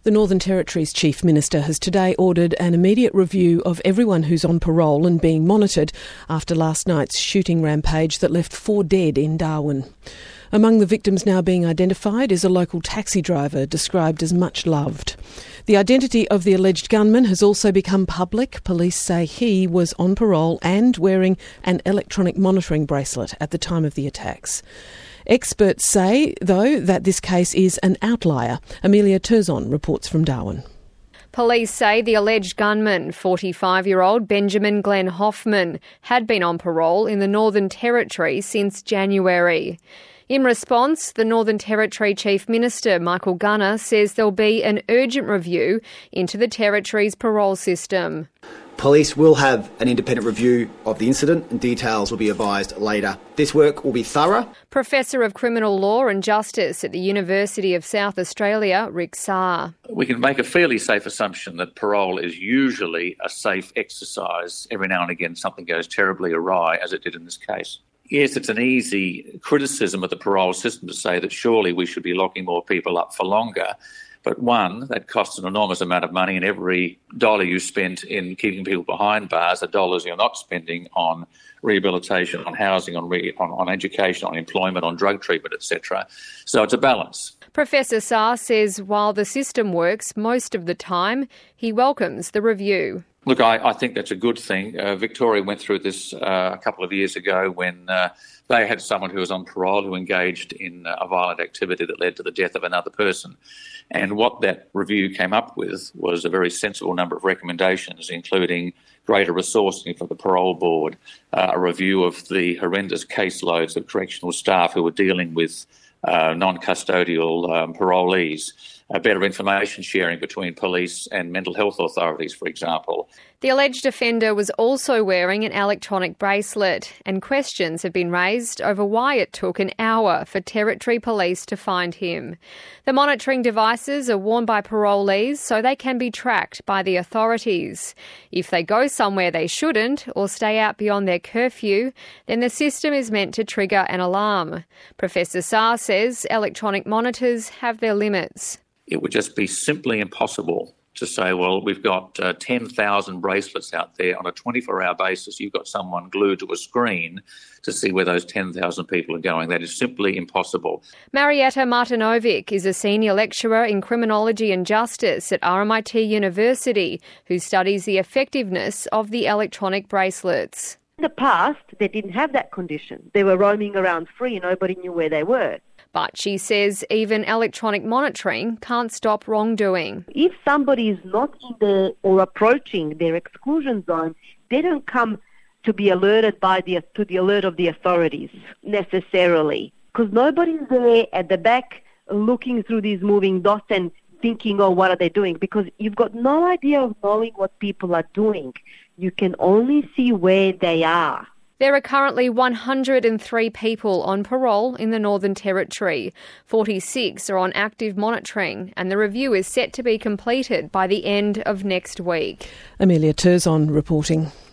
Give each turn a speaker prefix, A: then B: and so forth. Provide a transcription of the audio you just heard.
A: The Northern Territory's Chief Minister has today ordered an immediate review of everyone who's on parole and being monitored after last night's shooting rampage that left 4 dead in Darwin. Among the victims now being identified is a local taxi driver described as much loved. The identity of the alleged gunman has also become public. Police say he was on parole and wearing an electronic monitoring bracelet at the time of the attacks. Experts say, though, that this case is an outlier. Amelia Terzon reports from Darwin.
B: Police say the alleged gunman, 45-year-old Benjamin Glenn Hoffman, had been on parole in the Northern Territory since January. In response, the Northern Territory Chief Minister, Michael Gunner, says there'll be an urgent review into the Territory's parole system.
C: Police will have an independent review of the incident and details will be advised later. This work will be thorough.
B: Professor of Criminal Law and Justice at the University of South Australia, Rick Sarr.
D: We can make a fairly safe assumption that parole is usually a safe exercise. Every now and again something goes terribly awry, as it did in this case. Yes, it's an easy criticism of the parole system to say that surely we should be locking more people up for longer. But one, that costs an enormous amount of money, and every dollar you spend in keeping people behind bars are dollars you're not spending on rehabilitation, on housing, on education, on employment, on drug treatment, etc. So it's a balance.
B: Professor Sarr says while the system works most of the time, he welcomes the review.
D: Look, I think that's a good thing. Victoria went through this a couple of years ago when they had someone who was on parole who engaged in a violent activity that led to the death of another person. And what that review came up with was a very sensible number of recommendations, including greater resourcing for the parole board, a review of the horrendous caseloads of correctional staff who were dealing with non-custodial parolees, better information sharing between police and mental health authorities, for example.
B: The alleged offender was also wearing an electronic bracelet, and questions have been raised over why it took an hour for Territory Police to find him. The monitoring devices are worn by parolees so they can be tracked by the authorities. If they go somewhere they shouldn't or stay out beyond their curfew, then the system is meant to trigger an alarm. Professor Sarr says electronic monitors have their limits.
D: It would just be simply impossible to say, well, we've got 10,000 bracelets out there on a 24-hour basis. You've got someone glued to a screen to see where those 10,000 people are going. That is simply impossible.
B: Marietta Martinovic is a senior lecturer in criminology and justice at RMIT University who studies the effectiveness of the electronic bracelets.
E: In the past, they didn't have that condition. They were roaming around free and nobody knew where they were.
B: But she says even electronic monitoring can't stop wrongdoing.
E: If somebody is not in the or approaching their exclusion zone, they don't come to be alerted to the alert of the authorities necessarily, because nobody's there at the back looking through these moving dots and thinking, oh, what are they doing? Because you've got no idea of knowing what people are doing. You can only see where they are.
B: There are currently 103 people on parole in the Northern Territory. 46 are on active monitoring, and the review is set to be completed by the end of next week.
A: Amelia Terzon reporting.